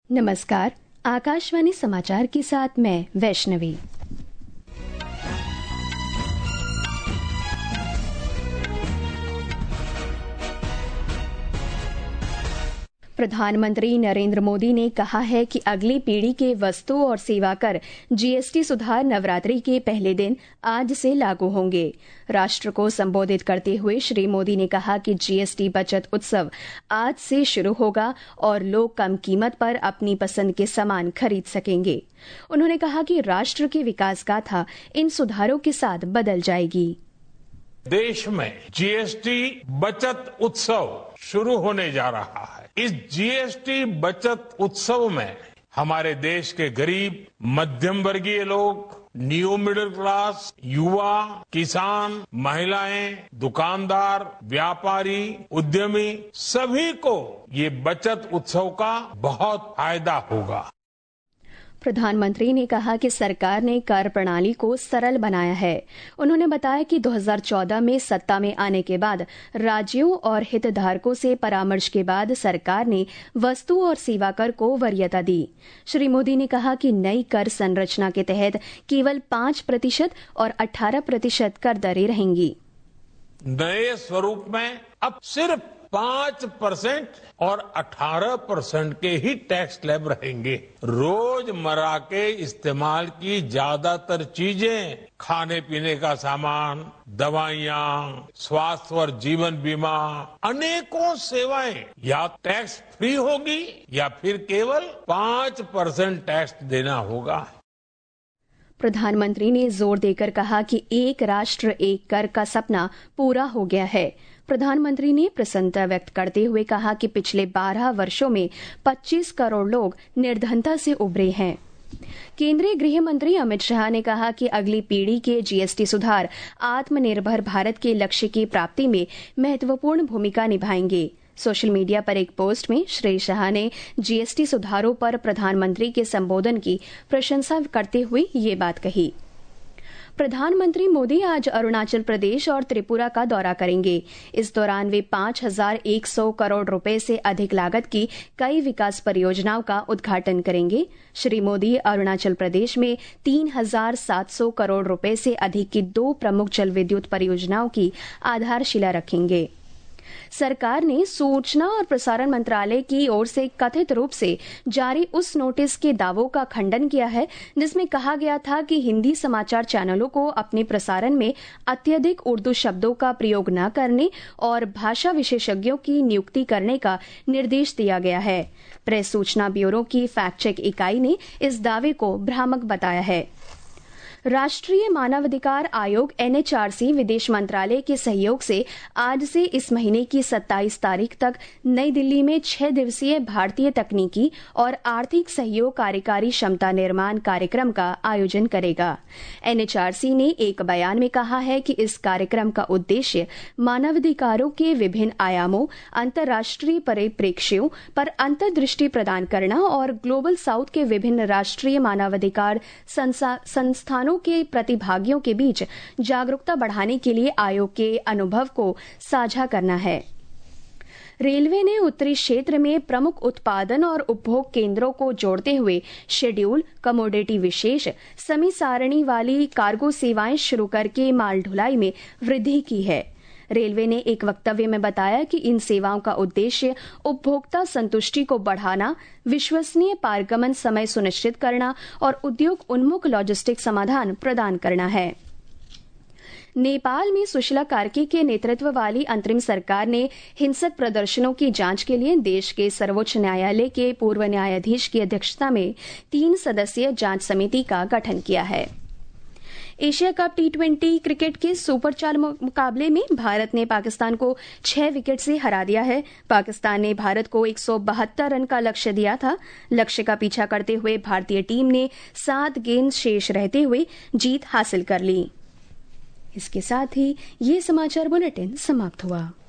नमस्कार, आकाशवाणी समाचार के साथ मैं वैष्णवी। प्रधानमंत्री नरेंद्र मोदी ने कहा है कि अगली पीढ़ी के वस्तु और सेवा कर जीएसटी सुधार नवरात्रि के पहले दिन आज से लागू होंगे। राष्ट्र को संबोधित करते हुए श्री मोदी ने कहा कि जीएसटी बचत उत्सव आज से शुरू होगा और लोग कम कीमत पर अपनी पसंद के सामान खरीद सकेंगे। उन्होंने कहा कि राष्ट्र की विकास गाथा इन सुधारों के साथ बदल जाएगी। देश में जीएसटी बचत उत्सव शुरू होने जा रहा है। इस जीएसटी बचत उत्सव में हमारे देश के गरीब, मध्यम वर्गीय लोग, न्यू मिडिल क्लास, युवा, किसान, महिलाएं, दुकानदार, व्यापारी, उद्यमी सभी को ये बचत उत्सव का बहुत फायदा होगा। प्रधानमंत्री ने कहा कि सरकार ने कर प्रणाली को सरल बनाया है। उन्होंने बताया कि 2014 में सत्ता में आने के बाद राज्यों और हितधारकों से परामर्श के बाद सरकार ने वस्तु और सेवा कर को वरीयता दी। श्री मोदी ने कहा कि नई कर संरचना के तहत केवल 5% और 18% कर दरें रहेंगी। नए स्वरूप में अब सिर्फ 5% और 18% के ही टैक्स स्लैब रहेंगे। रोजमर्रा के इस्तेमाल की ज्यादातर चीजें, खाने पीने का सामान, दवाइयां, स्वास्थ्य और जीवन बीमा, अनेकों सेवाएं या टैक्स फ्री होगी या फिर केवल 5% टैक्स देना होगा। प्रधानमंत्री ने जोर देकर कहा कि एक राष्ट्र एक कर का सपना पूरा हो गया है। प्रधानमंत्री ने प्रसन्नता व्यक्त करते हुए कहा कि पिछले 12 वर्षों में 25 करोड़ लोग निर्धनता से उबरे हैं। केंद्रीय गृह मंत्री अमित शाह ने कहा कि अगली पीढ़ी के जीएसटी सुधार आत्मनिर्भर भारत के लक्ष्य की प्राप्ति में महत्वपूर्ण भूमिका निभाएंगे। सोशल मीडिया पर एक पोस्ट में श्री शाह ने जीएसटी सुधारों पर प्रधानमंत्री के संबोधन की प्रशंसा करते हुए ये बात कही। प्रधानमंत्री मोदी आज अरुणाचल प्रदेश और त्रिपुरा का दौरा करेंगे। इस दौरान वे 5,100 करोड़ रुपए से अधिक लागत की कई विकास परियोजनाओं का उद्घाटन करेंगे। श्री मोदी अरुणाचल प्रदेश में 3,700 करोड़ रुपए से अधिक की 2 प्रमुख जल विद्युत परियोजनाओं की आधारशिला रखेंगे। सरकार ने सूचना और प्रसारण मंत्रालय की ओर से कथित रूप से जारी उस नोटिस के दावों का खंडन किया है जिसमें कहा गया था कि हिंदी समाचार चैनलों को अपने प्रसारण में अत्यधिक उर्दू शब्दों का प्रयोग न करने और भाषा विशेषज्ञों की नियुक्ति करने का निर्देश दिया गया है। प्रेस सूचना ब्यूरो की फैक्ट चेक इकाई ने इस दावे को भ्रामक बताया है। राष्ट्रीय मानवाधिकार आयोग एनएचआरसी विदेश मंत्रालय के सहयोग से आज से इस महीने की 27 तारीख तक नई दिल्ली में 6 दिवसीय भारतीय तकनीकी और आर्थिक सहयोग कार्यकारी क्षमता निर्माण कार्यक्रम का आयोजन करेगा। एनएचआरसी ने एक बयान में कहा है कि इस कार्यक्रम का उद्देश्य मानवाधिकारों के विभिन्न आयामों, अंतर्राष्ट्रीय परिप्रेक्ष्यों पर अंतर्दृष्टि प्रदान करना और ग्लोबल साउथ के विभिन्न राष्ट्रीय मानवाधिकार संस्थानों के प्रतिभागियों के बीच जागरूकता बढ़ाने के लिए आयोग के अनुभव को साझा करना है। रेलवे ने उत्तरी क्षेत्र में प्रमुख उत्पादन और उपभोग केंद्रों को जोड़ते हुए शेड्यूल, कमोडिटी विशेष, समय सारणी वाली कार्गो सेवाएं शुरू करके माल ढुलाई में वृद्धि की है। रेलवे ने एक वक्तव्य में बताया कि इन सेवाओं का उद्देश्य उपभोक्ता संतुष्टि को बढ़ाना, विश्वसनीय पारगमन समय सुनिश्चित करना और उद्योग उन्मुख लॉजिस्टिक समाधान प्रदान करना है। नेपाल में सुशीला कार्की के नेतृत्व वाली अंतरिम सरकार ने हिंसक प्रदर्शनों की जांच के लिए देश के सर्वोच्च न्यायालय के पूर्व न्यायाधीश की अध्यक्षता में 3 सदस्यीय जांच समिति का गठन किया है। एशिया कप T20 क्रिकेट के सुपर 4 मुकाबले में भारत ने पाकिस्तान को 6 विकेट से हरा दिया है। पाकिस्तान ने भारत को 172 रन का लक्ष्य दिया था। लक्ष्य का पीछा करते हुए भारतीय टीम ने 7 गेंद शेष रहते हुए जीत हासिल कर ली। इसके साथ ही ये समाचार बुलेटिन समाप्त हुआ।